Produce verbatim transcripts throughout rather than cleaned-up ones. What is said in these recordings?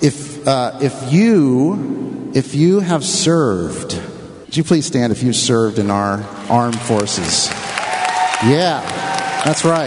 if uh, if you if you have served, would you please stand if you served in our armed forces? Yeah, that's right.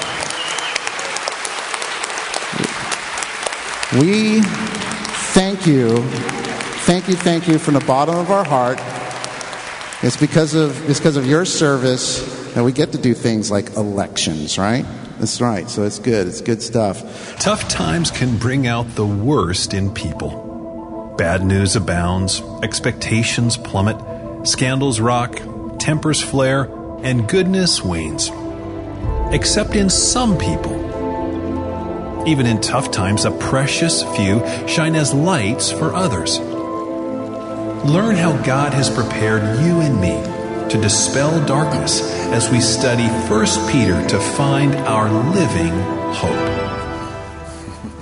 We thank you, thank you, thank you from the bottom of our heart. It's because of it's because of your service that we get to do things like elections, right? That's right. So it's good. It's good stuff. Tough times can bring out the worst in people. Bad news abounds, expectations plummet, scandals rock, tempers flare, and goodness wanes. Except in some people. Even in tough times, a precious few shine as lights for others. Learn how God has prepared you and me to dispel darkness as we study First Peter to find our living hope.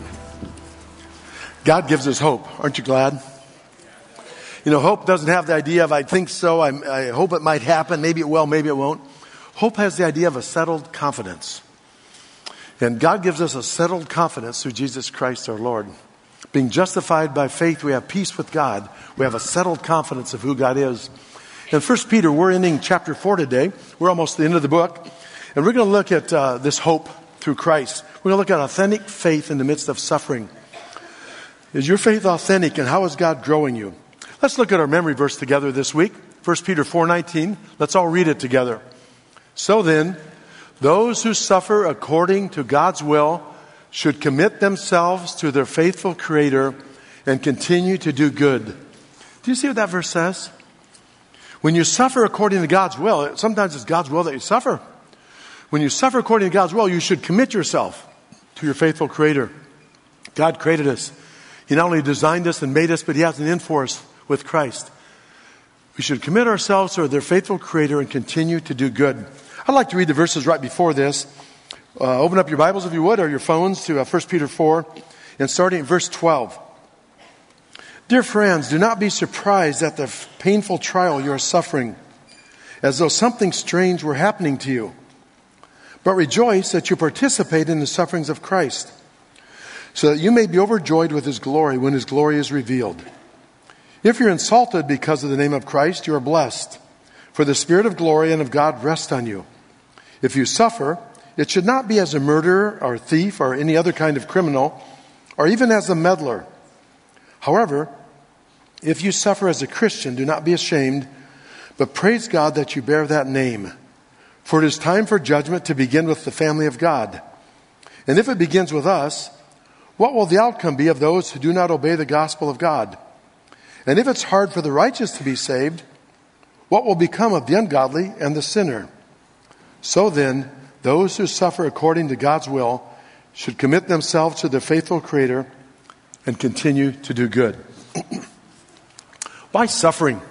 God gives us hope. Aren't you glad? You know, hope doesn't have the idea of I think so, I, I hope it might happen, maybe it will, maybe it won't. Hope has the idea of a settled confidence. And God gives us a settled confidence through Jesus Christ our Lord. Being justified by faith, we have peace with God. We have a settled confidence of who God is. In First Peter, we're ending chapter four today. We're almost at the end of the book. And we're going to look at uh, this hope through Christ. We're going to look at authentic faith in the midst of suffering. Is your faith authentic, and how is God growing you? Let's look at our memory verse together this week. First Peter four nineteen. Let's all read it together. So then, those who suffer according to God's will should commit themselves to their faithful Creator and continue to do good. Do you see what that verse says? When you suffer according to God's will, sometimes it's God's will that you suffer. When you suffer according to God's will, you should commit yourself to your faithful Creator. God created us. He not only designed us and made us, but He has an end for us with Christ. We should commit ourselves to their faithful Creator and continue to do good. I'd like to read the verses right before this. Uh, open up your Bibles, if you would, or your phones to uh, First Peter four, and starting at verse twelve. Dear friends, do not be surprised at the f- painful trial you are suffering, as though something strange were happening to you. But rejoice that you participate in the sufferings of Christ, so that you may be overjoyed with His glory when His glory is revealed. If you're insulted because of the name of Christ, you are blessed, for the Spirit of glory and of God rests on you. If you suffer, it should not be as a murderer or thief or any other kind of criminal, or even as a meddler. However, if you suffer as a Christian, do not be ashamed, but praise God that you bear that name. For it is time for judgment to begin with the family of God. And if it begins with us, what will the outcome be of those who do not obey the gospel of God? And if it's hard for the righteous to be saved, what will become of the ungodly and the sinner? So then, those who suffer according to God's will should commit themselves to their faithful Creator and continue to do good. Why suffering?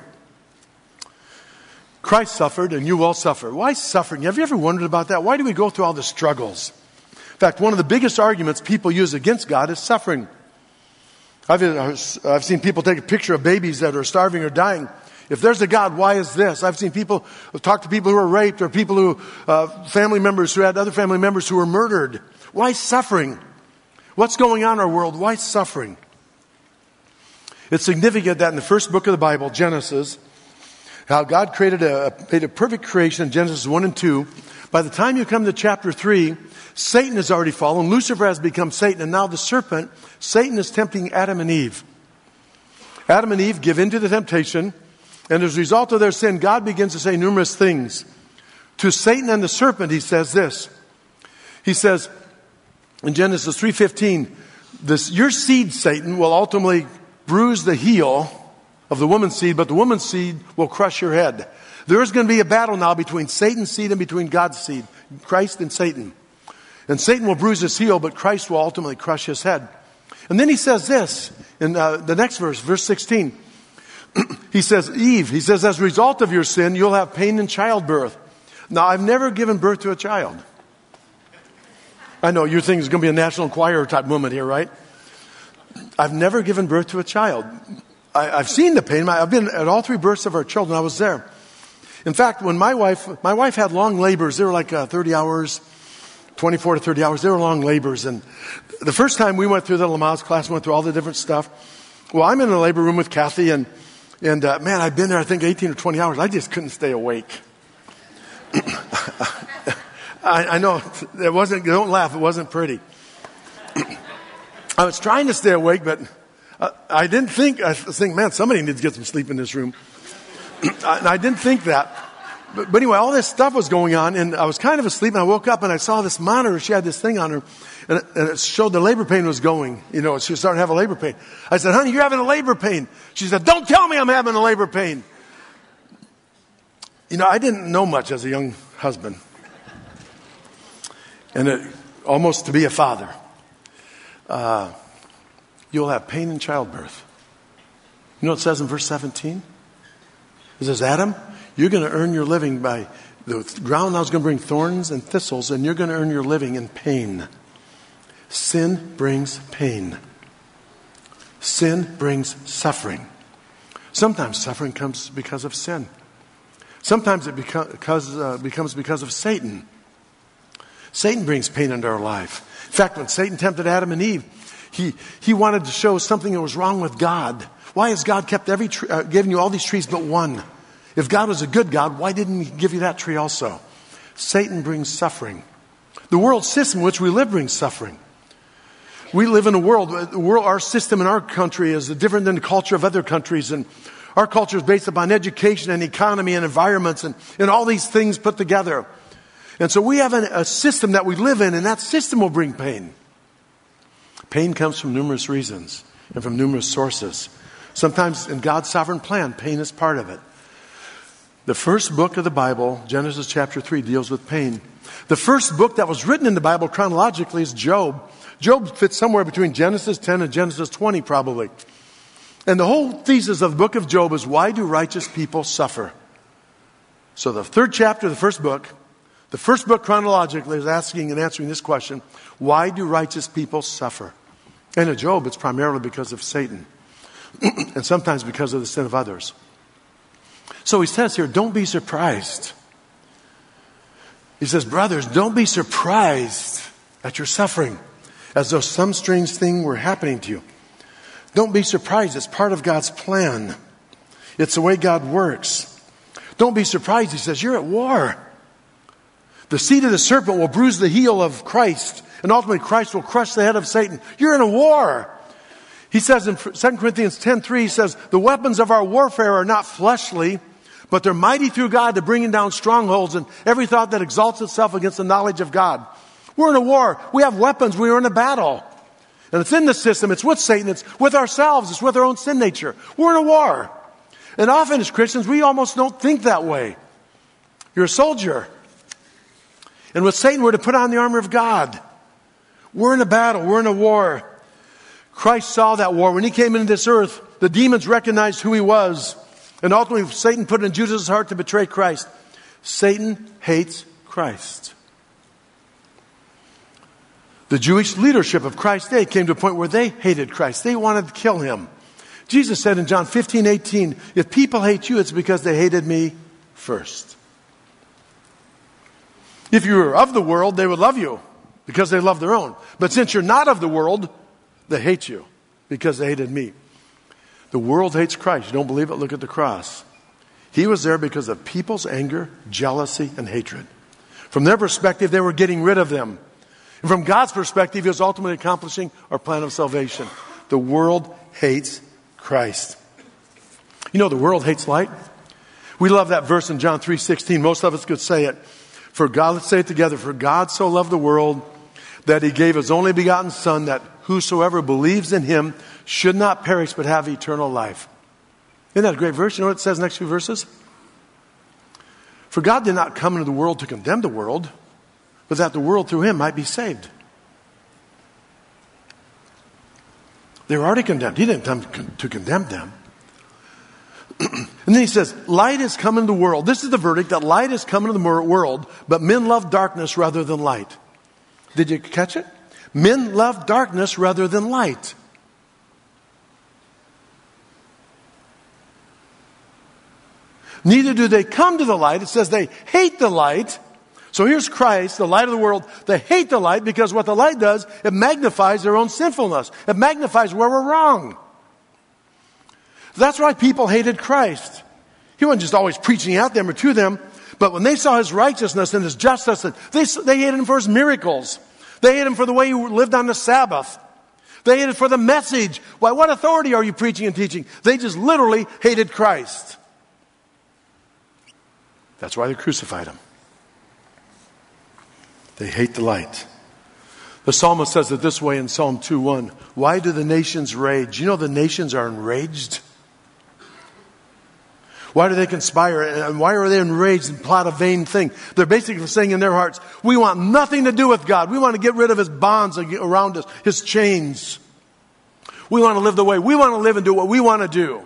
Christ suffered and you will suffer. Why suffering? Have you ever wondered about that? Why do we go through all the struggles? In fact, one of the biggest arguments people use against God is suffering. I've, I've seen people take a picture of babies that are starving or dying. If there's a God, why is this? I've seen people talk to people who were raped, or people who, uh, family members who had other family members who were murdered. Why suffering? What's going on in our world? Why suffering? It's significant that in the first book of the Bible, Genesis, how God created a, made a perfect creation in Genesis one and two. By the time you come to chapter three, Satan has already fallen. Lucifer has become Satan. And now the serpent, Satan is tempting Adam and Eve. Adam and Eve give in to the temptation. And as a result of their sin, God begins to say numerous things. To Satan and the serpent, He says this. He says in Genesis three fifteen, this, your seed, Satan, will ultimately bruise the heel of the woman's seed, but the woman's seed will crush your head. There is going to be a battle now between Satan's seed and between God's seed, Christ and Satan. And Satan will bruise his heel, but Christ will ultimately crush his head. And then he says this in uh, the next verse, verse sixteen. He says, Eve, he says, as a result of your sin, you'll have pain in childbirth. Now, I've never given birth to a child. I know you're thinking it's going to be a National Enquirer type moment here, right? I've never given birth to a child. I, I've seen the pain. I've been at all three births of our children. I was there. In fact, when my wife, my wife had long labors, they were like uh, thirty hours, twenty-four to thirty hours. They were long labors. And the first time we went through the Lamaze class, went through all the different stuff. Well, I'm in the labor room with Kathy, and, and uh, man, I've been there, I think, eighteen or twenty hours. I just couldn't stay awake. I, I know, it wasn't, don't laugh, it wasn't pretty. I was trying to stay awake, but uh, I didn't think, I was thinking, man, somebody needs to get some sleep in this room. And I didn't think that. But, but anyway, all this stuff was going on, and I was kind of asleep, and I woke up, and I saw this monitor. She had this thing on her, and it, and it showed the labor pain was going. You know, she was starting to have a labor pain. I said, honey, you're having a labor pain. She said, don't tell me I'm having a labor pain. You know, I didn't know much as a young husband. And it, almost to be a father. Uh, you'll have pain in childbirth. You know what it says in verse seventeen? It says, Adam, you're going to earn your living by the ground now is going to bring thorns and thistles, and you're going to earn your living in pain. Sin brings pain. Sin brings suffering. Sometimes suffering comes because of sin. Sometimes it beco- because, uh, becomes because of Satan. Satan brings pain into our life. In fact, when Satan tempted Adam and Eve, he, he wanted to show something that was wrong with God. Why has God kept every tree, uh, given you all these trees but one? If God was a good God, why didn't he give you that tree also? Satan brings suffering. The world system in which we live brings suffering. We live in a world, the world, our system in our country is different than the culture of other countries, and our culture is based upon education and economy and environments and, and all these things put together. And so we have an, a system that we live in, and that system will bring pain. Pain comes from numerous reasons and from numerous sources. Sometimes in God's sovereign plan, pain is part of it. The first book of the Bible, Genesis chapter three, deals with pain. The first book that was written in the Bible chronologically is Job. Job fits somewhere between Genesis ten and Genesis twenty probably. And the whole thesis of the book of Job is, why do righteous people suffer? So the third chapter of the first book, the first book chronologically is asking and answering this question, why do righteous people suffer? And in Job, it's primarily because of Satan. And sometimes because of the sin of others. So he says here, don't be surprised. He says, brothers, don't be surprised at your suffering, as though some strange thing were happening to you. Don't be surprised. It's part of God's plan. It's the way God works. Don't be surprised. He says, you're at war. The seed of the serpent will bruise the heel of Christ, and ultimately Christ will crush the head of Satan. You're in a war. He says in Second Corinthians ten three, he says, the weapons of our warfare are not fleshly, but they're mighty through God to bringing down strongholds and every thought that exalts itself against the knowledge of God. We're in a war. We have weapons. We are in a battle. And it's in the system. It's with Satan. It's with ourselves. It's with our own sin nature. We're in a war. And often as Christians, we almost don't think that way. You're a soldier. And with Satan, we're to put on the armor of God. We're in a battle. We're in a war. Christ saw that war. When he came into this earth, the demons recognized who he was. And ultimately, Satan put it in Judas' heart to betray Christ. Satan hates Christ. The Jewish leadership of Christ's day came to a point where they hated Christ. They wanted to kill him. Jesus said in John fifteen eighteen, if people hate you, it's because they hated me first. If you were of the world, they would love you because they love their own. But since you're not of the world, they hate you because they hated me. The world hates Christ. You don't believe it? Look at the cross. He was there because of people's anger, jealousy, and hatred. From their perspective, they were getting rid of them. And from God's perspective, he was ultimately accomplishing our plan of salvation. The world hates Christ. You know, the world hates light. We love that verse in John three sixteen. Most of us could say it. For God, let's say it together. For God so loved the world that he gave his only begotten Son, that whosoever believes in him should not perish but have eternal life. Isn't that a great verse? You know what it says in the next few verses? For God did not come into the world to condemn the world, but that the world through him might be saved. They were already condemned. He didn't come to condemn them. And then he says, light has come into the world. This is the verdict, that light has come into the world, but men love darkness rather than light. Did you catch it? Men love darkness rather than light. Neither do they come to the light. It says they hate the light, so So here's Christ, the light of the world. They hate the light because what the light does, it magnifies their own sinfulness. It magnifies where we're wrong. That's why people hated Christ. He wasn't just always preaching at them or to them, but when they saw his righteousness and his justice, they, they hated him for his miracles. They hated him for the way he lived on the Sabbath. They hated for the message. Why, what authority are you preaching and teaching? They just literally hated Christ. That's why they crucified him. They hate the light. The psalmist says it this way in Psalm two one. Why do the nations rage? You know the nations are enraged. Why do they conspire? And why are they enraged and plot a vain thing? They're basically saying in their hearts, we want nothing to do with God. We want to get rid of his bonds around us, his chains. We want to live the way we want to live and do what we want to do.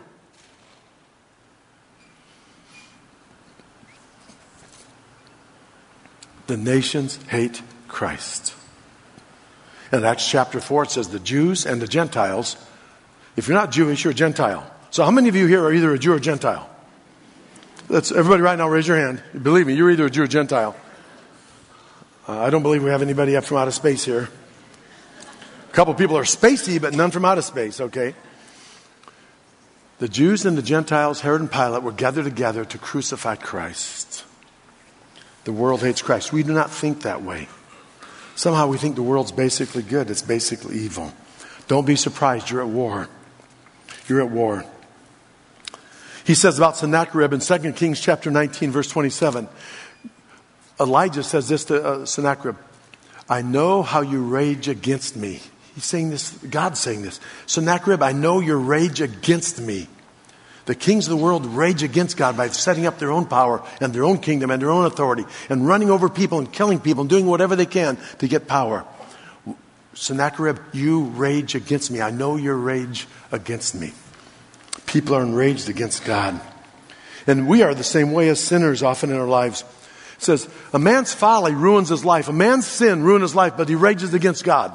The nations hate Christ. In Acts chapter four, it says the Jews and the Gentiles. If you're not Jewish, you're a Gentile. So how many of you here are either a Jew or a Gentile? Let's, everybody right now raise your hand. Believe me, you're either a Jew or a Gentile. Uh, I don't believe we have anybody up from outer space here. A couple people are spacey, but none from outer space, okay? The Jews and the Gentiles, Herod and Pilate, were gathered together to crucify Christ. The world hates Christ. We do not think that way. Somehow we think the world's basically good. It's basically evil. Don't be surprised. You're at war. You're at war. He says about Sennacherib in Second Kings chapter nineteen, verse twenty-seven. Elijah says this to uh, Sennacherib. I know how you rage against me. He's saying this. God's saying this. Sennacherib, I know your rage against me. The kings of the world rage against God by setting up their own power and their own kingdom and their own authority and running over people and killing people and doing whatever they can to get power. Sennacherib, you rage against me. I know your rage against me. People are enraged against God. And we are the same way as sinners often in our lives. It says, a man's folly ruins his life. A man's sin ruins his life, but he rages against God.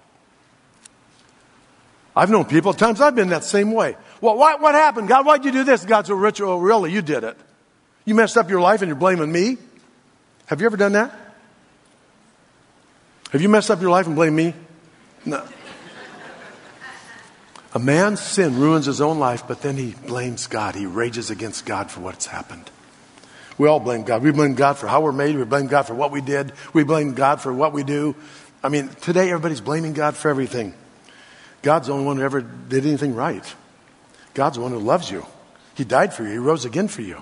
I've known people, at times I've been that same way. Well, what, what happened? God, why'd you do this? God's so rich. Oh, really? You did it. You messed up your life and you're blaming me? Have you ever done that? Have you messed up your life and blamed me? No. A man's sin ruins his own life, but then he blames God. He rages against God for what's happened. We all blame God. We blame God for how we're made. We blame God for what we did. We blame God for what we do. I mean, today everybody's blaming God for everything. God's the only one who ever did anything right. God's the one who loves you. He died for you. He rose again for you.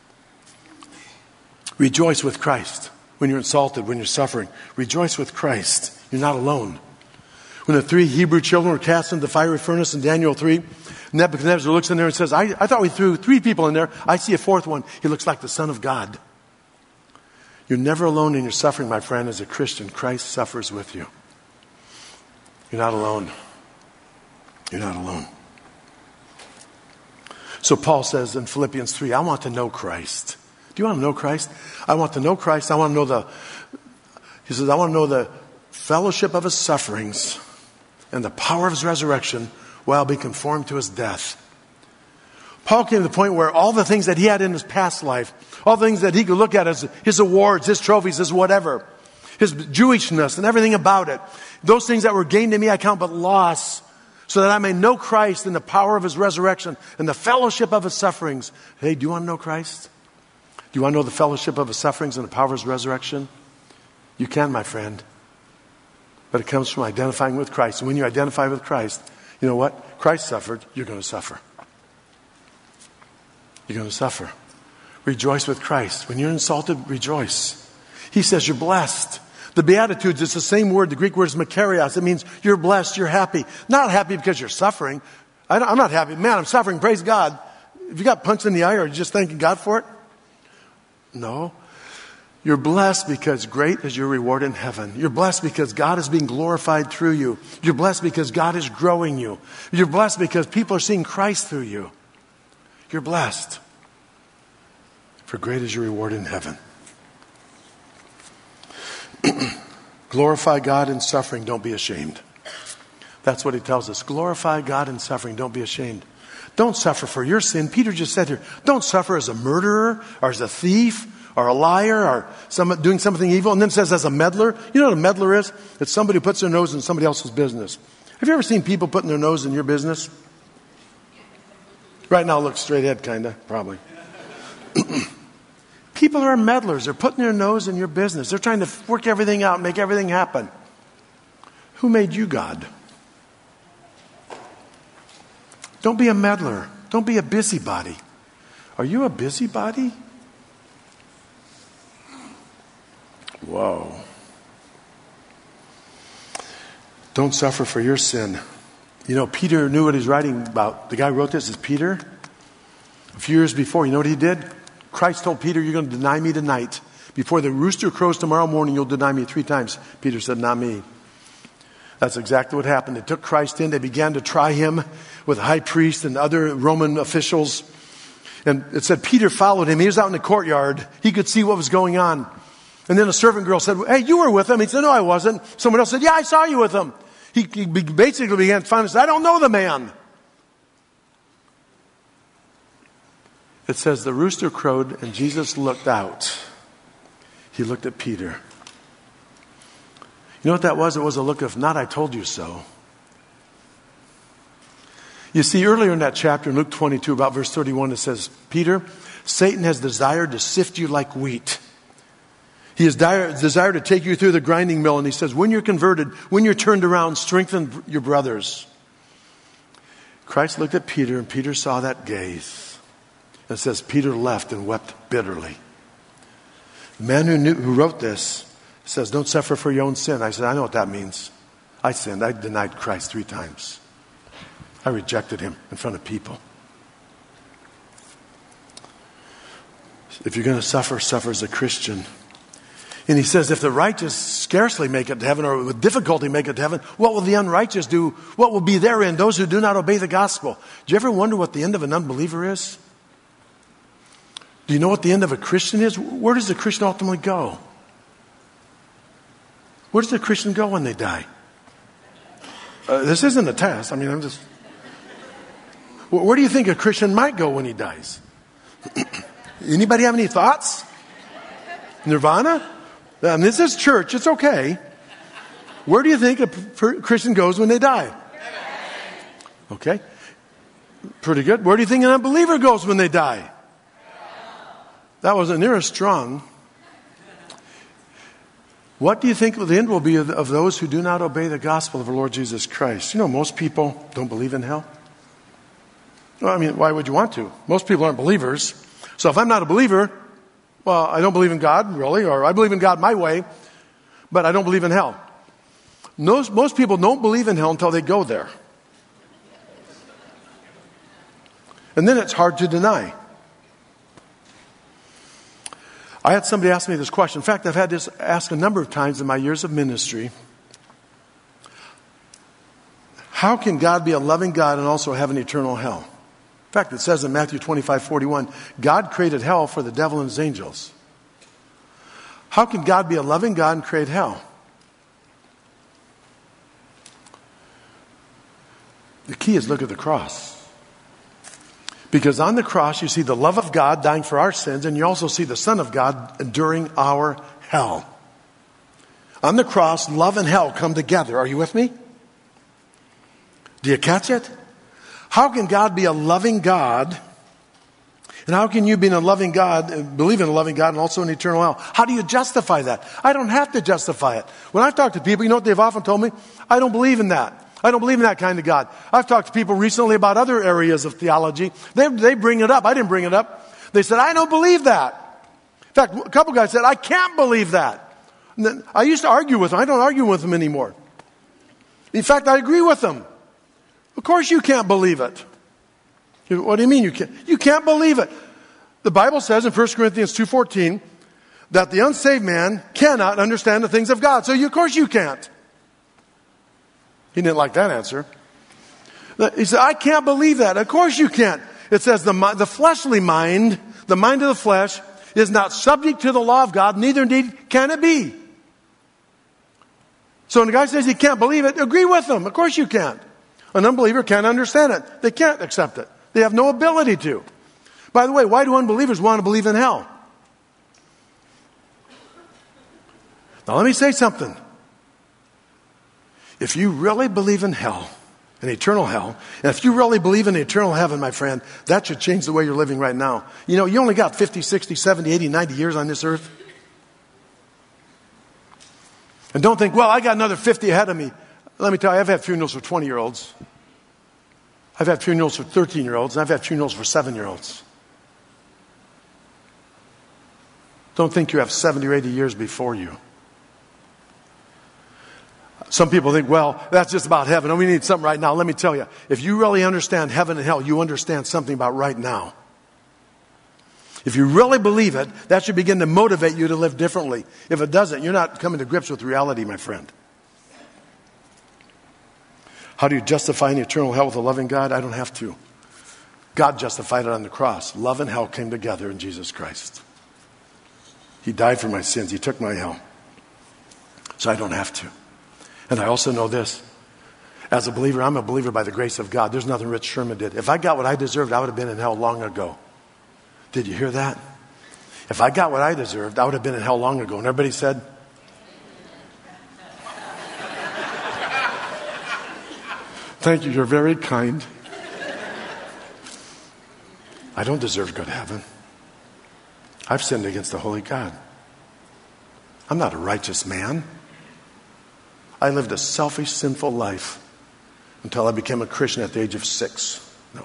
Rejoice with Christ. When you're insulted, when you're suffering, rejoice with Christ. You're not alone. When the three Hebrew children were cast into the fiery furnace in Daniel three, Nebuchadnezzar looks in there and says, I, I thought we threw three people in there. I see a fourth one. He looks like the Son of God. You're never alone in your suffering, my friend. As a Christian, Christ suffers with you. You're not alone. You're not alone. So Paul says in Philippians three, I want to know Christ. Do you want to know Christ? I want to know Christ. I want to know the, he says, I want to know the fellowship of his sufferings and the power of his resurrection while being conformed to his death. Paul came to the point where all the things that he had in his past life, all the things that he could look at as his awards, his trophies, his whatever, his Jewishness and everything about it, those things that were gained to me I count but loss, so that I may know Christ and the power of his resurrection and the fellowship of his sufferings. Hey, do you want to know Christ? Do you want to know the fellowship of his sufferings and the power of his resurrection? You can, my friend. But it comes from identifying with Christ. And when you identify with Christ, you know what? Christ suffered, you're going to suffer. You're going to suffer. Rejoice with Christ. When you're insulted, rejoice. He says you're blessed. The Beatitudes, it's the same word. The Greek word is makarios. It means you're blessed, you're happy. Not happy because you're suffering. I I'm not happy. Man, I'm suffering. Praise God. If you got punched in the eye, are you just thanking God for it? No. You're blessed because great is your reward in heaven. You're blessed because God is being glorified through you. You're blessed because God is growing you. You're blessed because people are seeing Christ through you. You're blessed. For great is your reward in heaven. Glorify God in suffering, don't be ashamed. That's what he tells us. Glorify God in suffering, don't be ashamed. Don't suffer for your sin. Peter just said here, don't suffer as a murderer or as a thief or a liar or some, doing something evil, and then says as a meddler. You know what a meddler is? It's somebody who puts their nose in somebody else's business. Have you ever seen people putting their nose in your business? Right now, look straight ahead, kind of, probably. People are meddlers. They're putting their nose in your business. They're trying to work everything out, make everything happen. Who made you God? Don't be a meddler. Don't be a busybody. Are you a busybody? Whoa. Don't suffer for your sin. You know, Peter knew what he's writing about. The guy who wrote this is Peter. A few years before, you know what he did? Christ told Peter, you're going to deny me tonight. Before the rooster crows tomorrow morning, you'll deny me three times. Peter said, not me. That's exactly what happened. They took Christ in. They began to try him with high priests and other Roman officials. And it said Peter followed him. He was out in the courtyard. He could see what was going on. And then a servant girl said, hey, you were with him. He said, no, I wasn't. Someone else said, yeah, I saw you with him. He, he basically began to find us. I don't know the man. It says the rooster crowed and Jesus looked out. He looked at Peter. You know what that was? It was a look of, not I told you so. You see, earlier in that chapter, in Luke twenty-two, about verse thirty-one, it says, Peter, Satan has desired to sift you like wheat. He has desired to take you through the grinding mill. And he says, when you're converted, when you're turned around, strengthen your brothers. Christ looked at Peter, and Peter saw that gaze. It says, Peter left and wept bitterly. The man who, knew, who wrote this says, don't suffer for your own sin. I said, I know what that means. I sinned. I denied Christ three times. I rejected him in front of people. If you're going to suffer, suffer as a Christian. And he says, if the righteous scarcely make it to heaven, or with difficulty make it to heaven, what will the unrighteous do? What will be therein? Those who do not obey the gospel. Do you ever wonder what the end of an unbeliever is? Do you know what the end of a Christian is? Where does the Christian ultimately go? Where does the Christian go when they die? Uh, this isn't a test. I mean, I'm just... Where do you think a Christian might go when he dies? Anybody have any thoughts? Nirvana? Um, this is church. It's okay. Where do you think a per- Christian goes when they die? Okay. Pretty good. Where do you think an unbeliever goes when they die? That wasn't near as strong. What do you think the end will be of, of those who do not obey the gospel of the Lord Jesus Christ? You know, most people don't believe in hell. Well, I mean, why would you want to? Most people aren't believers. So if I'm not a believer, well, I don't believe in God, really, or I believe in God my way, but I don't believe in hell. Most, most people don't believe in hell until they go there. And then it's hard to deny. I had somebody ask me this question. In fact, I've had this asked a number of times in my years of ministry. How can God be a loving God and also have an eternal hell? In fact, it says in Matthew twenty-five forty-one, God created hell for the devil and his angels. How can God be a loving God and create hell? The key is look at the cross. Because on the cross you see the love of God dying for our sins, and you also see the Son of God enduring our hell. On the cross, love and hell come together. Are you with me? Do you catch it? How can God be a loving God? And how can you be a loving God, believe in a loving God and also in eternal hell? How do you justify that? I don't have to justify it. When I've talked to people, you know what they've often told me? I don't believe in that. I don't believe in that kind of God. I've talked to people recently about other areas of theology. They, they bring it up. I didn't bring it up. They said, I don't believe that. In fact, a couple guys said, I can't believe that. And then I used to argue with them. I don't argue with them anymore. In fact, I agree with them. Of course you can't believe it. What do you mean you can't? You can't believe it. The Bible says in First Corinthians two fourteen that the unsaved man cannot understand the things of God. So you, of course you can't. He didn't like that answer. He said, I can't believe that. Of course you can't. It says the, the fleshly mind, the mind of the flesh, is not subject to the law of God, neither indeed can it be. So when the guy says he can't believe it, agree with him. Of course you can't. An unbeliever can't understand it. They can't accept it. They have no ability to. By the way, why do unbelievers want to believe in hell? Now let me say something. If you really believe in hell, an eternal hell, and if you really believe in eternal heaven, my friend, that should change the way you're living right now. You know, you only got fifty, sixty, seventy, eighty, ninety years on this earth. And don't think, well, I got another fifty ahead of me. Let me tell you, I've had funerals for twenty-year-olds. I've had funerals for thirteen-year-olds, and I've had funerals for seven-year-olds. Don't think you have seventy or eighty years before you. Some people think, well, that's just about heaven, and we need something right now. Let me tell you, if you really understand heaven and hell, you understand something about right now. If you really believe it, that should begin to motivate you to live differently. If it doesn't, you're not coming to grips with reality, my friend. How do you justify an eternal hell with a loving God? I don't have to. God justified it on the cross. Love and hell came together in Jesus Christ. He died for my sins. He took my hell. So I don't have to. And I also know this. As a believer, I'm a believer by the grace of God. There's nothing Rich Sherman did. If I got what I deserved, I would have been in hell long ago. Did you hear that? If I got what I deserved, I would have been in hell long ago. And everybody said, thank you, you're very kind. I don't deserve to go to heaven. I've sinned against the holy God. I'm not a righteous man. I lived a selfish, sinful life until I became a Christian at the age of six. No.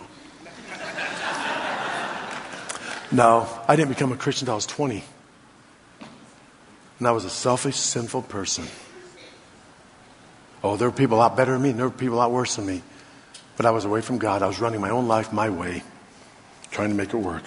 No, I didn't become a Christian until I was twenty. And I was a selfish, sinful person. Oh, there were people a lot better than me, and there were people a lot worse than me. But I was away from God. I was running my own life my way, trying to make it work.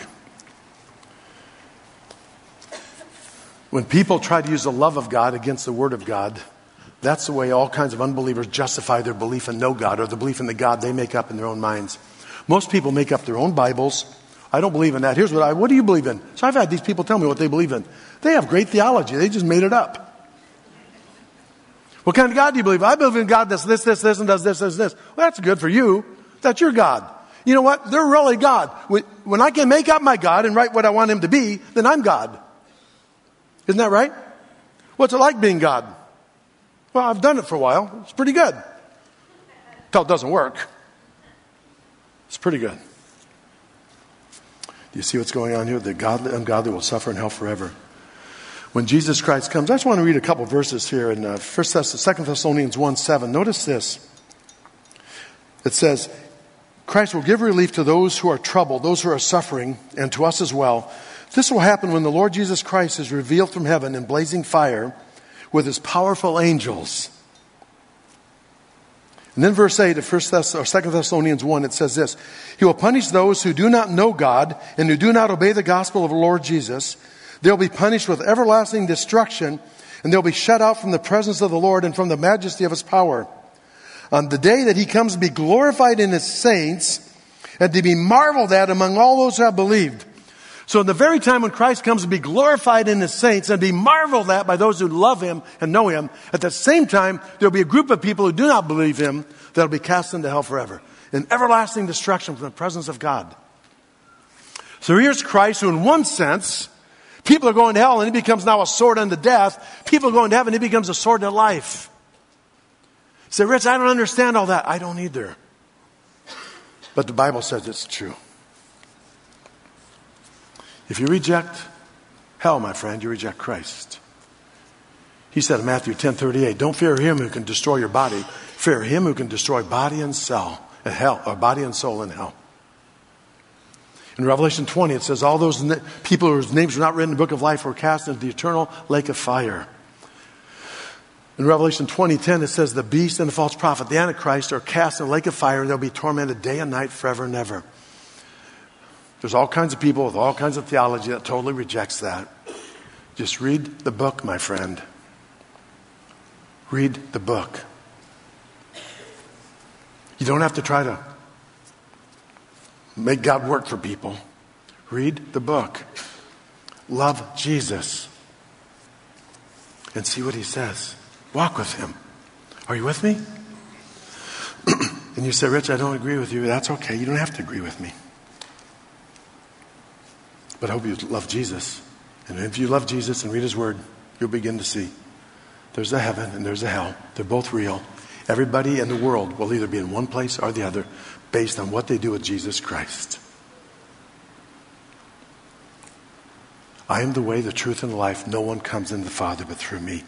When people try to use the love of God against the Word of God, that's the way all kinds of unbelievers justify their belief in no God or the belief in the God they make up in their own minds. Most people make up their own Bibles. I don't believe in that. Here's what I, what do you believe in? So I've had these people tell me what they believe in. They have great theology. They just made it up. What kind of God do you believe in? I believe in God that's this, this, this, and does this, this, this. Well, that's good for you. That's your God. You know what? They're really God. When I can make up my God and write what I want him to be, then I'm God. Isn't that right? What's it like being God? Well, I've done it for a while. It's pretty good. Until it doesn't work. It's pretty good. Do you see what's going on here? The godly, ungodly will suffer in hell forever. When Jesus Christ comes, I just want to read a couple verses here in uh, First Thess- Second Thessalonians one seven. Notice this. It says, Christ will give relief to those who are troubled, those who are suffering, and to us as well. This will happen when the Lord Jesus Christ is revealed from heaven in blazing fire with his powerful angels. And then verse eight of First Thess- or Second Thessalonians one, it says this. He will punish those who do not know God and who do not obey the gospel of the Lord Jesus. They'll be punished with everlasting destruction, and they'll be shut out from the presence of the Lord and from the majesty of his power. On the day that he comes to be glorified in his saints and to be marveled at among all those who have believed. So in the very time when Christ comes to be glorified in his saints and be marveled at by those who love him and know him, at the same time, there'll be a group of people who do not believe him that'll be cast into hell forever. In everlasting destruction from the presence of God. So here's Christ who in one sense, people are going to hell and he becomes now a sword unto death. People are going to heaven and he becomes a sword to life. You say, Rich, I don't understand all that. I don't either. But the Bible says it's true. If you reject hell, my friend, you reject Christ. He said in Matthew ten thirty-eight, don't fear him who can destroy your body. Fear him who can destroy body and soul in hell, or body and soul in hell. In Revelation twenty, it says all those na- people whose names were not written in the book of life were cast into the eternal lake of fire. In Revelation twenty ten, it says the beast and the false prophet, the Antichrist, are cast in the lake of fire and they'll be tormented day and night forever and ever. There's all kinds of people with all kinds of theology that totally rejects that. Just read the book, my friend. Read the book. You don't have to try to make God work for people. Read the book. Love Jesus. And see what he says. Walk with him. Are you with me? And you say, Rich, I don't agree with you. That's okay. You don't have to agree with me. But I hope you love Jesus. And if you love Jesus and read his word, you'll begin to see There's a heaven and there's a hell. They're both real. Everybody in the world will either be in one place or the other based on what they do with Jesus Christ. I am the way, the truth, and the life. No one comes into the Father but through me.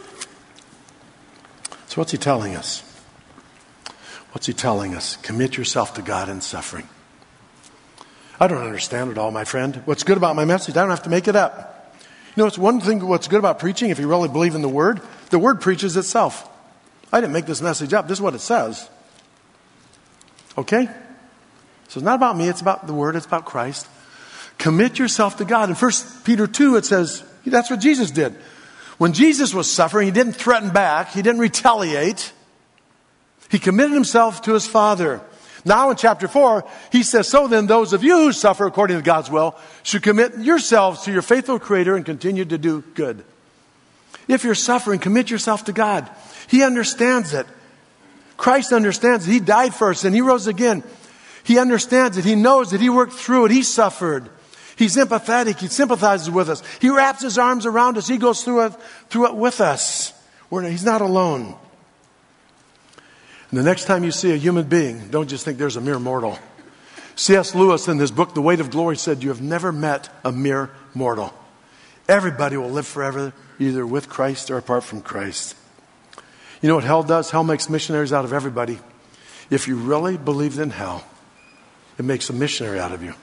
So what's he telling us? What's he telling us? Commit yourself to God in suffering. I don't understand it all, my friend. What's good about my message, I don't have to make it up. You know, it's one thing, what's good about preaching, if you really believe in the Word, the Word preaches itself. I didn't make this message up. This is what it says. Okay? So it's not about me. It's about the Word. It's about Christ. Commit yourself to God. In First Peter two, it says, that's what Jesus did. When Jesus was suffering, he didn't threaten back. He didn't retaliate. He committed himself to his Father. Now in chapter four, he says, so then those of you who suffer according to God's will should commit yourselves to your faithful Creator and continue to do good. If you're suffering, commit yourself to God. He understands it. Christ understands it. He died for us and he rose again. He understands it. He knows that he worked through it. He suffered. He's empathetic. He sympathizes with us. He wraps his arms around us. He goes through it, through it with us. We're, he's not alone. And the next time you see a human being, don't just think there's a mere mortal. C S Lewis in his book, The Weight of Glory, said, you have never met a mere mortal. Everybody will live forever, either with Christ or apart from Christ. You know what hell does? Hell makes missionaries out of everybody. If you really believed in hell, it makes a missionary out of you.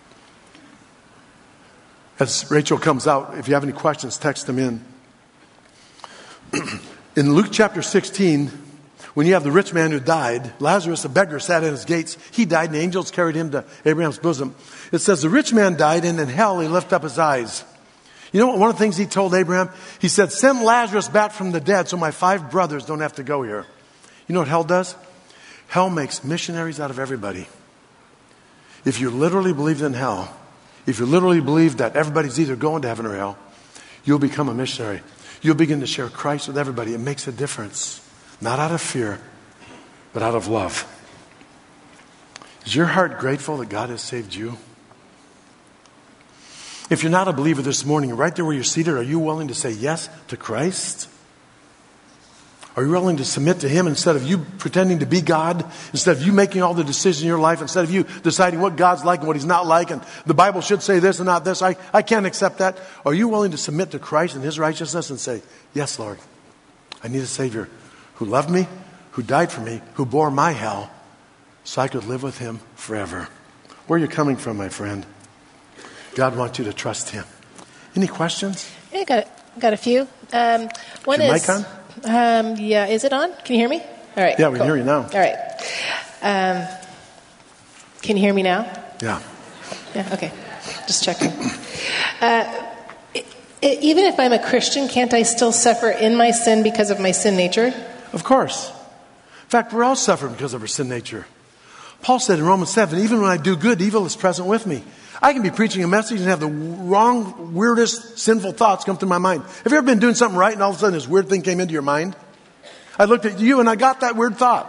As Rachel comes out, if you have any questions, text them in. In Luke chapter sixteen, when you have the rich man who died, Lazarus, a beggar, sat at his gates. He died, and the angels carried him to Abraham's bosom. It says the rich man died, and in hell he lifted up his eyes. You know what? One of the things he told Abraham, he said, send Lazarus back from the dead so my five brothers don't have to go here. You know what hell does? Hell makes missionaries out of everybody. If you literally believed in hell, if you literally believe that everybody's either going to heaven or hell, you'll become a missionary. You'll begin to share Christ with everybody. It makes a difference. Not out of fear, but out of love. Is your heart grateful that God has saved you? If you're not a believer this morning, right there where you're seated, are you willing to say yes to Christ? Are you willing to submit to Him instead of you pretending to be God? Instead of you making all the decisions in your life? Instead of you deciding what God's like and what He's not like? And the Bible should say this and not this. I, I can't accept that. Are you willing to submit to Christ and His righteousness and say, yes, Lord, I need a Savior who loved me, who died for me, who bore my hell so I could live with Him forever. Where are you coming from, my friend? God wants you to trust Him. Any questions? Yeah, I got, got a few. Um, one is your is... mic on? Um, yeah, is it on? Can you hear me? All right. Yeah, we cool. can hear you now. All right. Um, can you hear me now? Yeah. Yeah, okay. Just checking. Uh, it, it, even if I'm a Christian, can't I still suffer in my sin because of my sin nature? Of course. In fact, we're all suffering because of our sin nature. Paul said in Romans seven, even when I do good, evil is present with me. I can be preaching a message and have the wrong, weirdest, sinful thoughts come through my mind. Have you ever been doing something right and all of a sudden this weird thing came into your mind? I looked at you and I got that weird thought.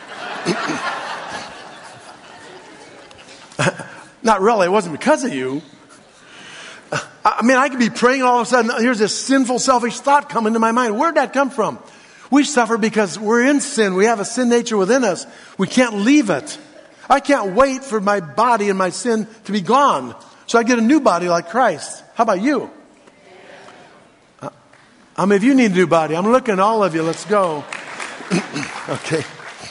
Not really. It wasn't because of you. I mean, I could be praying and all of a sudden here's this sinful, selfish thought come into my mind. Where'd that come from? We suffer because we're in sin. We have a sin nature within us. We can't leave it. I can't wait for my body and my sin to be gone so I get a new body like Christ. How about you? Uh, how many of you need a new body? I'm looking at all of you. Let's go. Okay.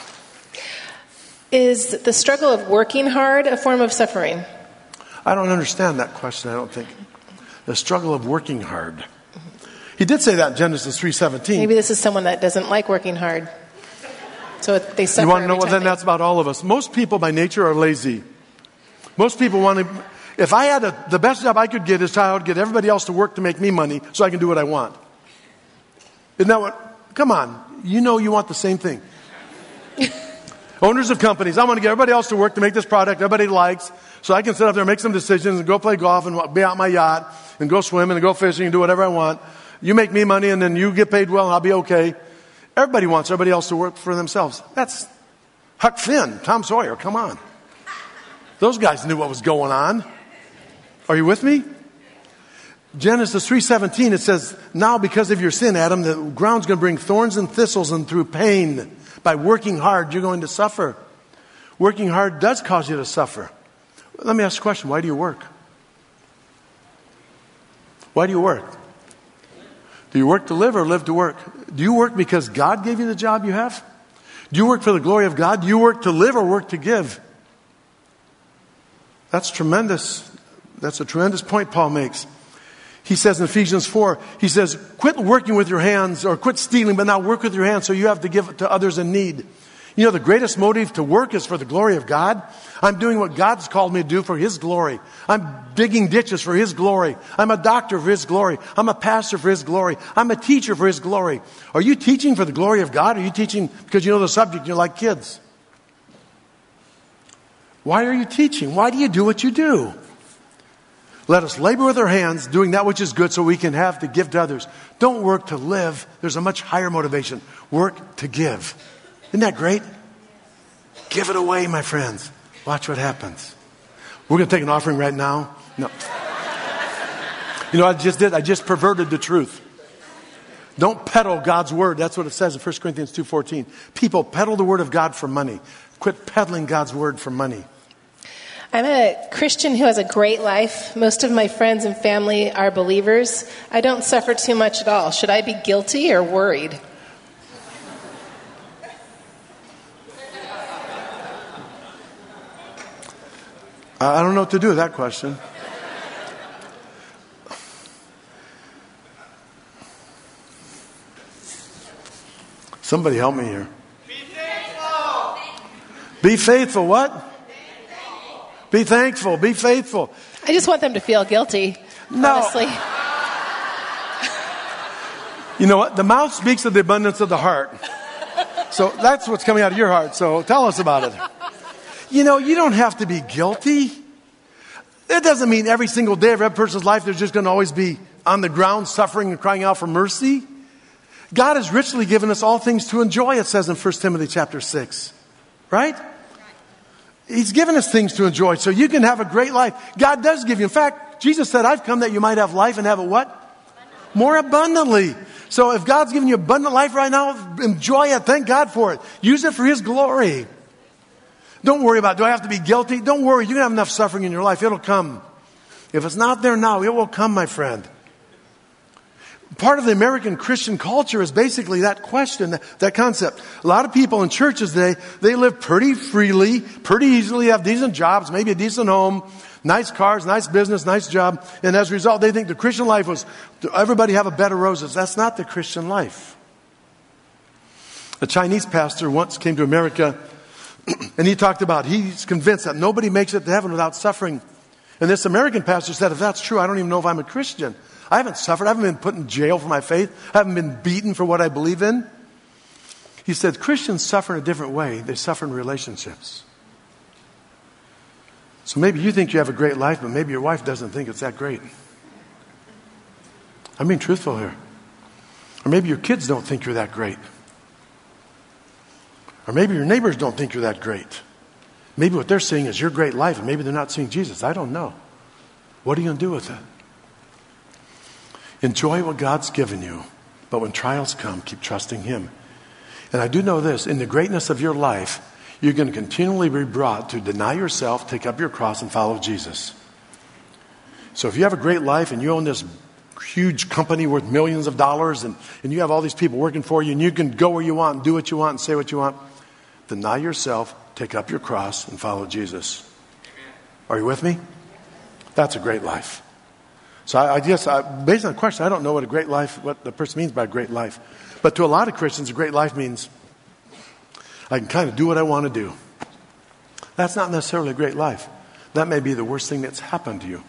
Is the struggle of working hard a form of suffering? I don't understand that question, I don't think. The struggle of working hard. He did say that in Genesis three seventeen. Maybe this is someone that doesn't like working hard. So they suffer. You want to know every what? time Then they... that's about all of us. Most people by nature are lazy. Most people want to. If I had a, the best job I could get is I would get everybody else to work to make me money so I can do what I want. Isn't that what? Come on, you know you want the same thing. Owners of companies, I want to get everybody else to work to make this product everybody likes, so I can sit up there and make some decisions and go play golf and be out my yacht and go swimming and go fishing and do whatever I want. You make me money and then you get paid well and I'll be okay. Everybody wants everybody else to work for themselves. That's Huck Finn, Tom Sawyer, come on. Those guys knew what was going on. Are you with me? Genesis three seventeen, it says, now because of your sin, Adam, the ground's going to bring thorns and thistles, and through pain, by working hard, you're going to suffer. Working hard does cause you to suffer. Let me ask you a question. Why do you work? Why do you work? Do you work to live or live to work? Do you work because God gave you the job you have? Do you work for the glory of God? Do you work to live or work to give? That's tremendous. That's a tremendous point Paul makes. He says in Ephesians four, he says, quit working with your hands, or quit stealing, but now work with your hands so you have to give it to others in need. You know, the greatest motive to work is for the glory of God. I'm doing what God's called me to do for His glory. I'm digging ditches for His glory. I'm a doctor for His glory. I'm a pastor for His glory. I'm a teacher for His glory. Are you teaching for the glory of God? Or are you teaching because you know the subject, you're like kids? Why are you teaching? Why do you do what you do? Let us labor with our hands, doing that which is good so we can have to give to others. Don't work to live. There's a much higher motivation. Work to give. Isn't that great? Give it away, my friends. Watch what happens. We're going to take an offering right now. No. You know what I just did? I just perverted the truth. Don't peddle God's word. That's what it says in First Corinthians two fourteen. People peddle the word of God for money. Quit peddling God's word for money. I'm a Christian who has a great life. Most of my friends and family are believers. I don't suffer too much at all. Should I be guilty or worried? I don't know what to do with that question. Somebody help me here. Be faithful. Be faithful. What? Be thankful. Be faithful. I just want them to feel guilty, no. honestly. You know what? The mouth speaks of the abundance of the heart. So that's what's coming out of your heart. So tell us about it. You know, you don't have to be guilty. It doesn't mean every single day of every person's life they're just going to always be on the ground suffering and crying out for mercy. God has richly given us all things to enjoy, it says in First Timothy chapter six. Right? He's given us things to enjoy so you can have a great life. God does give you. In fact, Jesus said, I've come that you might have life and have it what? More abundantly. So if God's giving you abundant life right now, enjoy it. Thank God for it. Use it for His glory. Don't worry about, do I have to be guilty? Don't worry. You're going to have enough suffering in your life. It'll come. If it's not there now, it will come, my friend. Part of the American Christian culture is basically that question, that, that concept. A lot of people in churches today, they live pretty freely, pretty easily, have decent jobs, maybe a decent home, nice cars, nice business, nice job. And as a result, they think the Christian life was, everybody have a bed of roses. That's not the Christian life. A Chinese pastor once came to America and he talked about, he's convinced that nobody makes it to heaven without suffering. And this American pastor said, if that's true, I don't even know if I'm a Christian. I haven't suffered. I haven't been put in jail for my faith. I haven't been beaten for what I believe in. He said, Christians suffer in a different way. They suffer in relationships. So maybe you think you have a great life, but maybe your wife doesn't think it's that great. I'm being truthful here. Or maybe your kids don't think you're that great. Or maybe your neighbors don't think you're that great. Maybe what they're seeing is your great life, and maybe they're not seeing Jesus. I don't know. What are you going to do with it? Enjoy what God's given you, but when trials come, keep trusting Him. And I do know this, in the greatness of your life, you're going to continually be brought to deny yourself, take up your cross, and follow Jesus. So if you have a great life and you own this huge company worth millions of dollars and, and you have all these people working for you and you can go where you want and do what you want and say what you want, deny yourself, take up your cross, and follow Jesus. Are you with me? That's a great life. So I, I guess, I, based on the question, I don't know what a great life, what the person means by a great life. But to a lot of Christians, a great life means I can kind of do what I want to do. That's not necessarily a great life. That may be the worst thing that's happened to you.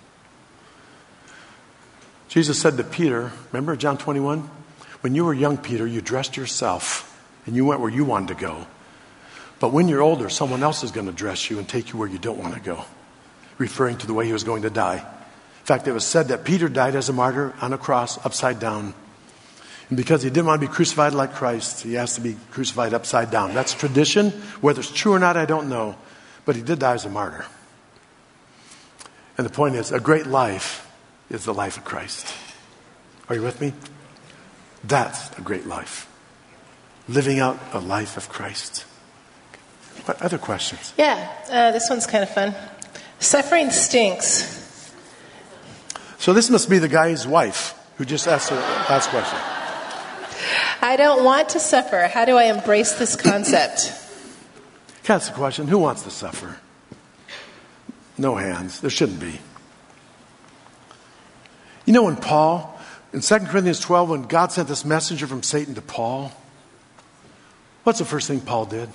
Jesus said to Peter, remember John twenty-one? When you were young, Peter, you dressed yourself and you went where you wanted to go. But when you're older, someone else is going to dress you and take you where you don't want to go. Referring to the way he was going to die. In fact, it was said that Peter died as a martyr on a cross upside down. And because he didn't want to be crucified like Christ, he asked to be crucified upside down. That's tradition. Whether it's true or not, I don't know. But he did die as a martyr. And the point is, a great life is the life of Christ. Are you with me? That's a great life. Living out a life of Christ. What other questions? Yeah, uh, this one's kind of fun. Suffering stinks. So this must be the guy's wife who just asked the last question. I don't want to suffer. How do I embrace this concept? That's the question. Who wants to suffer? No hands. There shouldn't be. You know, when Paul, in Second Corinthians twelve, when God sent this messenger from Satan to Paul, what's the first thing Paul did?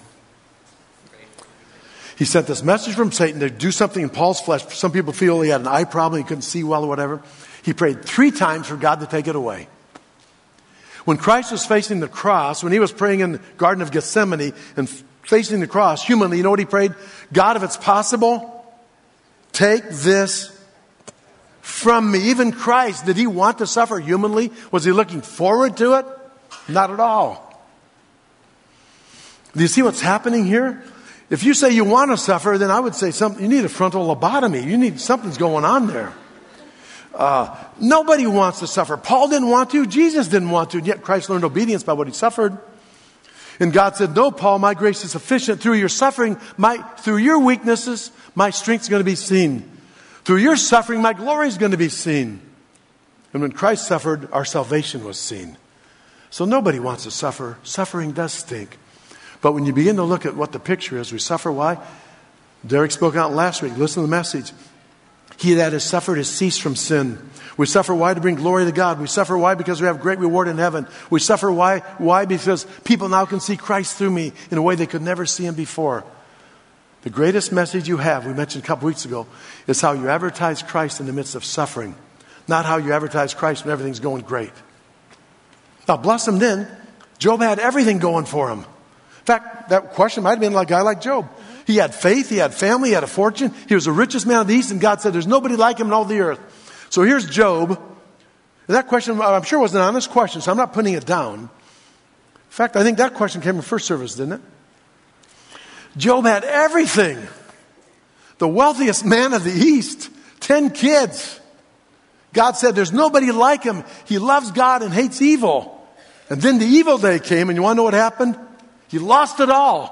He sent this message from Satan to do something in Paul's flesh. Some people feel he had an eye problem, he couldn't see well or whatever. He prayed three times for God to take it away. When Christ was facing the cross, when he was praying in the Garden of Gethsemane and facing the cross, humanly, you know what he prayed? God, if it's possible, take this from me. Even Christ, did he want to suffer humanly? Was he looking forward to it? Not at all. Do you see what's happening here? If you say you want to suffer, then I would say something. You need a frontal lobotomy. You need something's going on there. Uh, nobody wants to suffer. Paul didn't want to. Jesus didn't want to. And yet Christ learned obedience by what he suffered. And God said, no, Paul, my grace is sufficient. Through your suffering, my, through your weaknesses, my strength is going to be seen. Through your suffering, my glory is going to be seen. And when Christ suffered, our salvation was seen. So nobody wants to suffer. Suffering does stink. But when you begin to look at what the picture is, we suffer why? Derek spoke out last week. Listen to the message. He that has suffered has ceased from sin. We suffer why? To bring glory to God. We suffer why? Because we have great reward in heaven. We suffer why? Why? Because people now can see Christ through me in a way they could never see him before. The greatest message you have, we mentioned a couple weeks ago, is how you advertise Christ in the midst of suffering. Not how you advertise Christ when everything's going great. Now bless him then. Job had everything going for him. In fact, that question might have been like a guy like Job. He had faith, he had family, he had a fortune. He was the richest man of the East, and God said, there's nobody like him in all the earth. So here's Job. And that question, I'm sure, was an honest question, so I'm not putting it down. In fact, I think that question came in first service, didn't it? Job had everything. The wealthiest man of the East. Ten kids. God said, there's nobody like him. He loves God and hates evil. And then the evil day came, and you want to know what happened? He lost it all.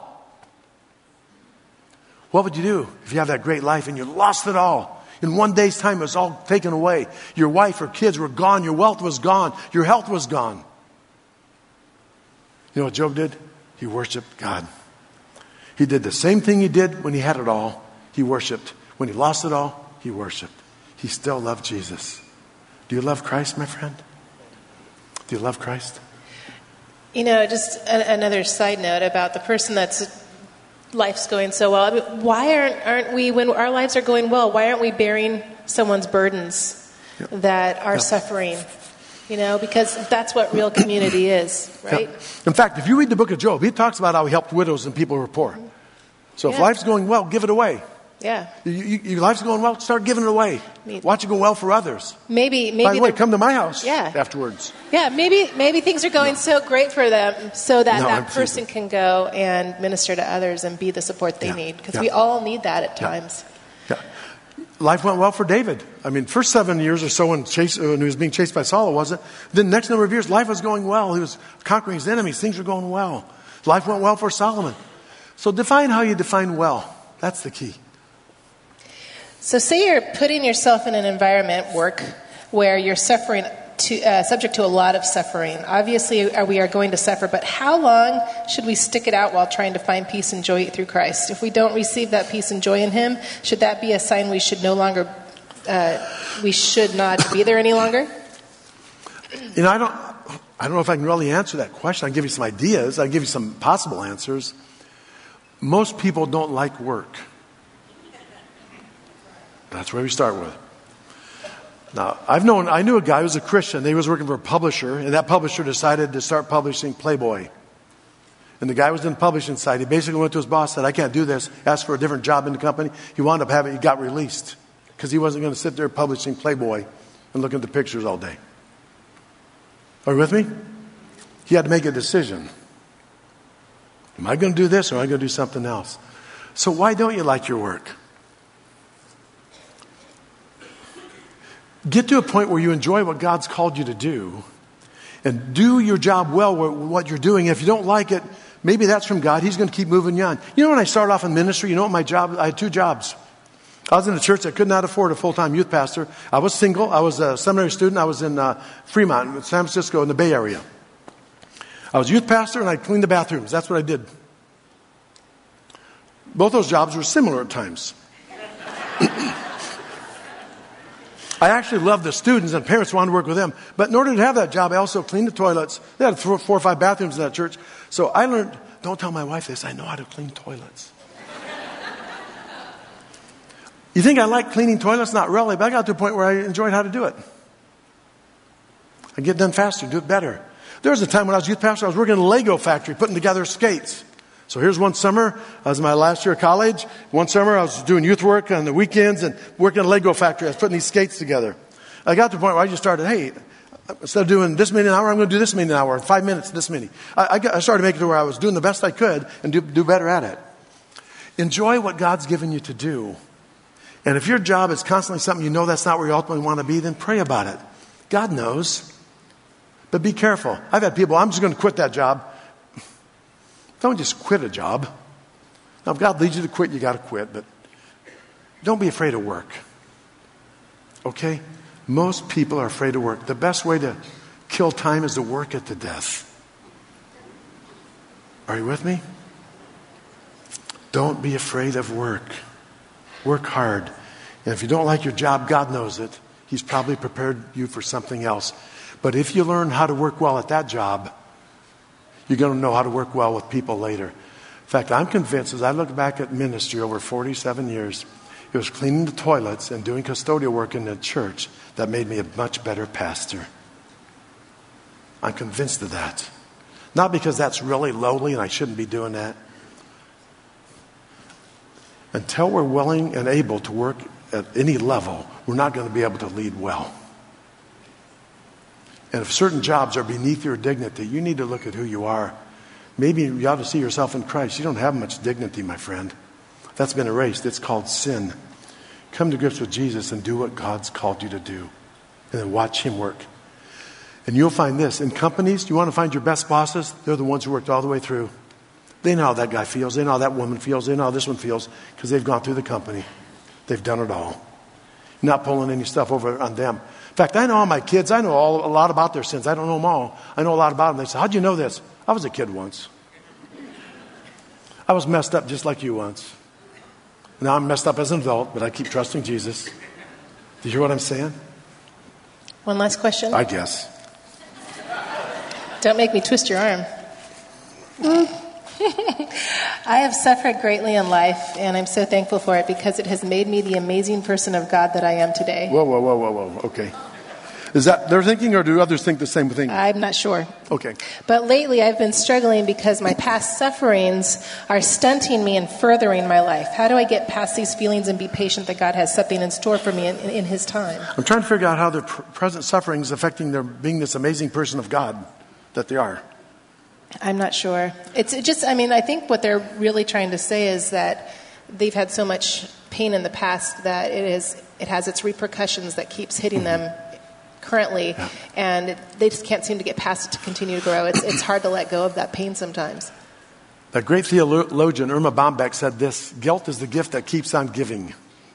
What would you do if you have that great life and you lost it all? In one day's time, it was all taken away. Your wife or kids were gone. Your wealth was gone. Your health was gone. You know what Job did? He worshiped God. He did the same thing he did when he had it all. He worshiped. When he lost it all, he worshiped. He still loved Jesus. Do you love Christ, my friend? Do you love Christ? You know, just a, another side note about the person that's life's going so well. I mean, why aren't aren't we, when our lives are going well, why aren't we bearing someone's burdens yep. that are yep. suffering? You know, because that's what real community is, right? Yep. In fact, if you read the book of Job, he talks about how he helped widows and people who were poor. So yeah. if life's going well, give it away. Yeah. You, you, your life's going well, start giving it away. Watch it go well for others. Maybe, maybe. By the way, come to my house yeah. afterwards. Yeah, maybe maybe things are going no. so great for them so that no, that I'm person thinking. can go and minister to others and be the support they yeah. need. Because yeah. we all need that at yeah. times. Yeah. Life went well for David. I mean, first seven years or so when, chase, when he was being chased by Saul, was it? Then the next number of years, life was going well. He was conquering his enemies. Things were going well. Life went well for Solomon. So define how you define well. That's the key. So say you're putting yourself in an environment, work, where you're suffering, to, uh, subject to a lot of suffering. Obviously, uh, we are going to suffer, but how long should we stick it out while trying to find peace and joy through Christ? If we don't receive that peace and joy in Him, should that be a sign we should no longer, uh, we should not be there any longer? You know, I don't, I don't know if I can really answer that question. I'll give you some ideas. I'll give you some possible answers. Most people don't like work. That's where we start with. Now, I've known, I knew a guy who was a Christian. He was working for a publisher, and that publisher decided to start publishing Playboy. And the guy was in the publishing side. He basically went to his boss, said, I can't do this, asked for a different job in the company. He wound up having, he got released because he wasn't going to sit there publishing Playboy and looking at the pictures all day. Are you with me? He had to make a decision. Am I going to do this or am I going to do something else? So why don't you like your work? Get to a point where you enjoy what God's called you to do and do your job well with what you're doing. If you don't like it, maybe that's from God. He's going to keep moving you on. You know, when I started off in ministry, you know what my job, I had two jobs. I was in a church that could not afford a full-time youth pastor. I was single. I was a seminary student. I was in uh, Fremont, San Francisco, in the Bay Area. I was youth pastor and I cleaned the bathrooms. That's what I did. Both those jobs were similar at times. I actually loved the students and parents wanted to work with them. But in order to have that job, I also cleaned the toilets. They had four, four or five bathrooms in that church. So I learned, don't tell my wife this, I know how to clean toilets. You think I like cleaning toilets? Not really, but I got to a point where I enjoyed how to do it. I get done faster, do it better. There was a time when I was youth pastor, I was working in a Lego factory, putting together skates. So here's one summer, I was in my last year of college. One summer I was doing youth work on the weekends and working in a Lego factory. I was putting these skates together. I got to the point where I just started, hey, instead of doing this many an hour, I'm going to do this many an hour. In five minutes, this many. I, I, got, I started making it to where I was doing the best I could and do, do better at it. Enjoy what God's given you to do. And if your job is constantly something you know that's not where you ultimately want to be, then pray about it. God knows. But be careful. I've had people, I'm just going to quit that job. Don't just quit a job. Now, if God leads you to quit, you got to quit. But don't be afraid of work. Okay? Most people are afraid of work. The best way to kill time is to work it to death. Are you with me? Don't be afraid of work. Work hard. And if you don't like your job, God knows it. He's probably prepared you for something else. But if you learn how to work well at that job, you're going to know how to work well with people later. In fact, I'm convinced as I look back at ministry over forty-seven years, it was cleaning the toilets and doing custodial work in the church that made me a much better pastor. I'm convinced of that. Not because that's really lowly and I shouldn't be doing that. Until we're willing and able to work at any level, we're not going to be able to lead well. And if certain jobs are beneath your dignity, you need to look at who you are. Maybe you ought to see yourself in Christ. You don't have much dignity, my friend. That's been erased. It's called sin. Come to grips with Jesus and do what God's called you to do. And then watch Him work. And you'll find this. In companies, you want to find your best bosses? They're the ones who worked all the way through. They know how that guy feels. They know how that woman feels. They know how this one feels because they've gone through the company. They've done it all. You're not pulling any stuff over on them. In fact, I know all my kids. I know all, a lot about their sins. I don't know them all. I know a lot about them. They say, how'd you know this? I was a kid once. I was messed up just like you once. Now I'm messed up as an adult, but I keep trusting Jesus. Do you hear what I'm saying? One last question. I guess. Don't make me twist your arm. I have suffered greatly in life, and I'm so thankful for it because it has made me the amazing person of God that I am today. Whoa, whoa, whoa, whoa, whoa. Okay. Is that their thinking, or do others think the same thing? I'm not sure. Okay. But lately I've been struggling because my past sufferings are stunting me and furthering my life. How do I get past these feelings and be patient that God has something in store for me in, in, in His time? I'm trying to figure out how their pr- present suffering is affecting their being this amazing person of God that they are. I'm not sure. It's it just, I mean, I think what they're really trying to say is that they've had so much pain in the past that it is it has its repercussions that keeps hitting mm-hmm. them currently, yeah. and it, they just can't seem to get past it to continue to grow. It's it's hard to let go of that pain sometimes. The great theologian Irma Bombeck said this: guilt is the gift that keeps on giving.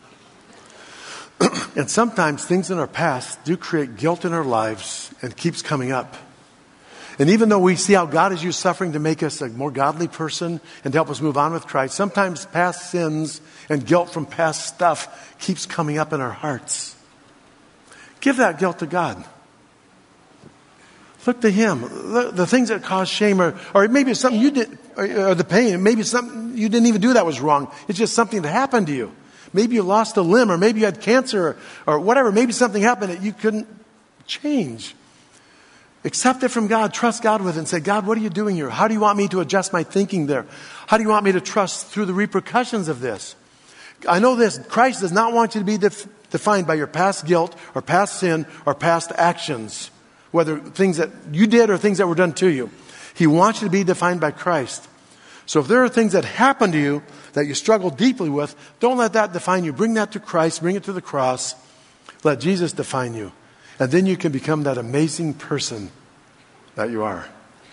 And sometimes things in our past do create guilt in our lives and keeps coming up. And even though we see how God has used suffering to make us a more godly person and to help us move on with Christ, sometimes past sins and guilt from past stuff keeps coming up in our hearts. Give that guilt to God. Look to Him. The, the things that cause shame, or, or maybe it's something you did, or, or the pain, maybe it's something you didn't even do that was wrong. It's just something that happened to you. Maybe you lost a limb, or maybe you had cancer, or, or whatever. Maybe something happened that you couldn't change. Accept it from God. Trust God with it and say, God, what are you doing here? How do you want me to adjust my thinking there? How do you want me to trust through the repercussions of this? I know this. Christ does not want you to be def- defined by your past guilt or past sin or past actions, whether things that you did or things that were done to you. He wants you to be defined by Christ. So if there are things that happen to you that you struggle deeply with, don't let that define you. Bring that to Christ. Bring it to the cross. Let Jesus define you. And then you can become that amazing person that you are.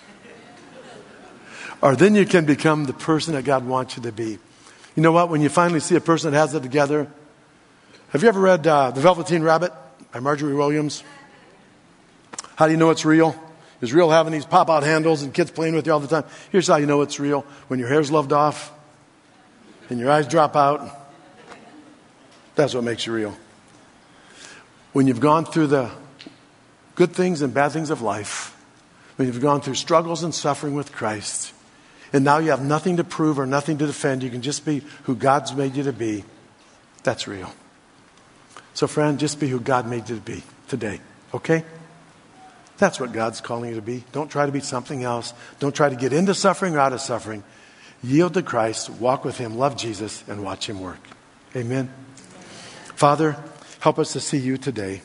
Or then you can become the person that God wants you to be. You know what? When you finally see a person that has it together. Have you ever read uh, The Velveteen Rabbit by Marjorie Williams? How do you know it's real? Is real having these pop-out handles and kids playing with you all the time? Here's how you know it's real. When your hair's loved off and your eyes drop out. That's what makes you real. When you've gone through the good things and bad things of life. When you've gone through struggles and suffering with Christ. And now you have nothing to prove or nothing to defend. You can just be who God's made you to be. That's real. So friend, just be who God made you to be today. Okay? That's what God's calling you to be. Don't try to be something else. Don't try to get into suffering or out of suffering. Yield to Christ, walk with Him, love Jesus, and watch Him work. Amen. Father, help us to see You today.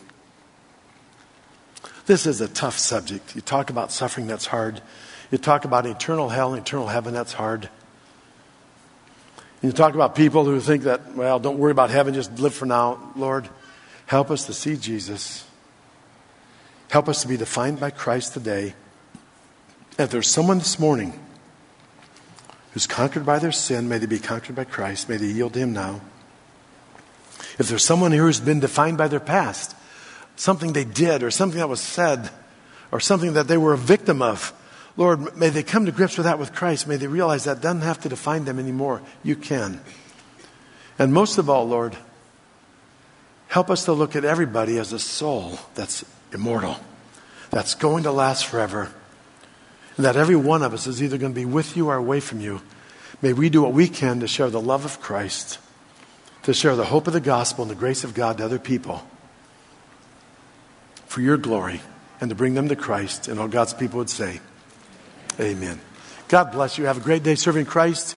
This is a tough subject. You talk about suffering, that's hard. You talk about eternal hell and eternal heaven, that's hard. And you talk about people who think that, well, don't worry about heaven, just live for now. Lord, help us to see Jesus. Help us to be defined by Christ today. And if there's someone this morning who's conquered by their sin, may they be conquered by Christ. May they yield to Him now. If there's someone here who's been defined by their past, something they did or something that was said or something that they were a victim of, Lord, may they come to grips with that with Christ. May they realize that doesn't have to define them anymore. You can. And most of all, Lord, help us to look at everybody as a soul that's immortal, that's going to last forever. And that every one of us is either going to be with You or away from You. May we do what we can to share the love of Christ, to share the hope of the gospel and the grace of God to other people for Your glory and to bring them to Christ. And all God's people would say, amen. God bless you. Have a great day serving Christ.